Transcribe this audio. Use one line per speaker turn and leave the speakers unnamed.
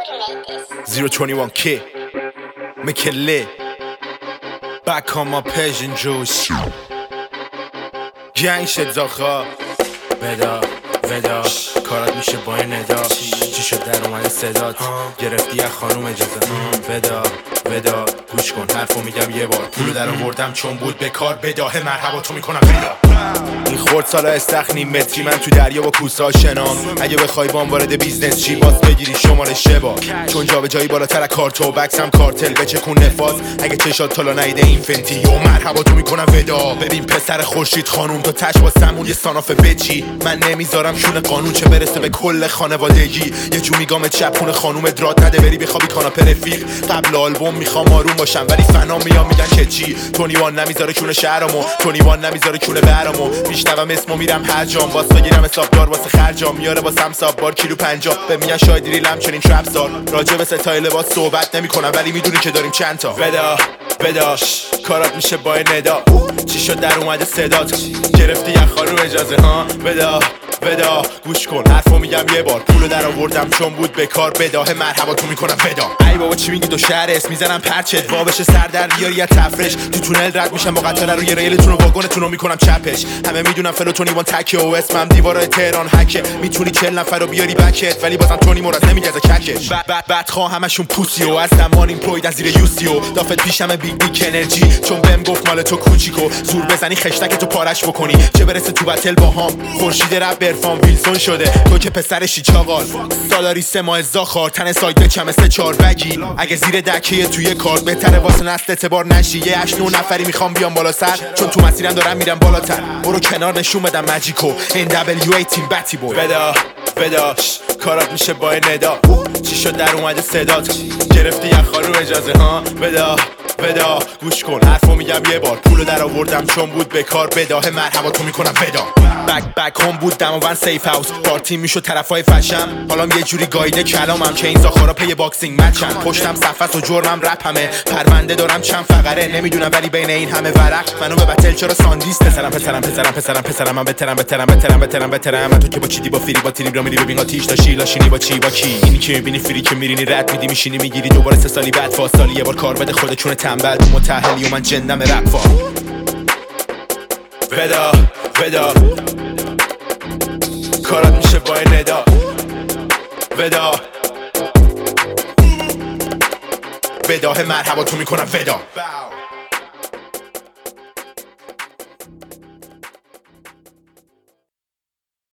021 kid, make it lit. Back on my Persian juice. گنگ شد زاخا ودا کارات میشه با این ندا. چی شد در اومده صدات گرفتی از خانوم اجازه ودا گوش کن حرفو میگم یه بار. پولو در آوردم چون بود به کار بداهه مرحبا تو میکنم ودا. این خورد سالا استخنی متری من تو دریا با کوسا شنام. اگه بخوای بام وارد بیزنس چی باز بگیری شماره شبا. چون جا به جایی بالاتر از کارتو بکسم کارتل بچکون نفاز. اگه چشات تالا نیده این فنتی و مرحبا تو میکنم ودا. ببین پسر خورشید خانوم تو تش با سمون یه ساناف بچی. من نمیذارم شون قانون چه برسه به کل خانوادگی. یه جو میگام چپون خانوم درات نده بری بخوابی کاناپه رفیق. قبل آلبوم میخوام آروم باشم ولی فنا میام میگن که چی. تونیوان نمیذاره کونه شهرمو تونیوان نمیذاره کونه برامو. میشنوم اسمو میرم هر جام واس بگیرم حسابدار واسه خرجام. میاره واسم ساب بار کیلو 50 به میگن شاید ریلم چنین ترپ سار. راجع به ستایل لباس صحبت نمیکنم ولی میدونی که داریم چند تا. ودا کارات میشه با ندا. چی شد در اومده صدات گرفتی یه خانوم اجازه ودا گوش کن حرفو میگم یه بار. پولو در آوردم چون بود به کار بداهه مرحبا تو میکنم ودا. ای بابا چی میگی دو شهر اسم میزنم پرچت وا بشه سر در بیاری یا تفرش. تو تونل رد میشم با قطار رو یه ریلتون رو واگنتون رو میکنم چپش. همه میدونم فلوتونیوان تکه و اسمم دیوارای تهران هکه. میتونی 40 نفر رو بیاری بکت ولی بازم تونی مراد نمیگزه ککش. بعد همشون پوسی و از زمانیم پروید از زیر یوسیو. دافت پیشم بیگ انرژی چون بهم گفت مال تو کوچیکو. زور بزنی خشتک تو پارش بکنی چه برسه تو بتل باهام. خورشید رپ برفام ویلسون شده تو که پسرشی چاقال. سالاری 3 ماه زاخار تن سایت بچم 3-4 بگی. اگه زیر دکه توی کار بهتره واسه نسل اعتبار نشی. یه 8-9 نفری میخوام بیام بالا سر چون تو مسیرم دارم میرم بالاتر. برو کنار نشون بدم ماجیکو NWA تیم بتی بوی. ودا کارات میشه با ندا. چی شد در اومده صدات گرفتی یه خانوم اجازه ودا گوش کن حرفو میگم یه بار. پولو در آوردم چون بود به کار بداهه مرحبا تو میکنم ودا. بک هم بود دماوند سیف هاوس پارتی میشد طرفای فشم. حالا یه جوری گایده کلامم که این زاخارا پی باکسینگ مچن. پشتم صفحه و جرمم رپ همه پرونده دارم چند فقره. نمیدونم ولی بین این همه ورق منو به بتل چرا ساندیس پسرم من بترم من تو که با چیدی با فری با تیری را میری ببین آتیش داشی لاشینی با چی با کی. اینی که میبینی فری که میرینی رد میدی میشینی میگیری دوباره 3 سالی بعد فاصله یه بار کار بده خودت چون تنبل تو متأهلی و من جندم رپ فا. ودا کارات میشه با ندا. بداهه مرحبا تو میکنم ودا.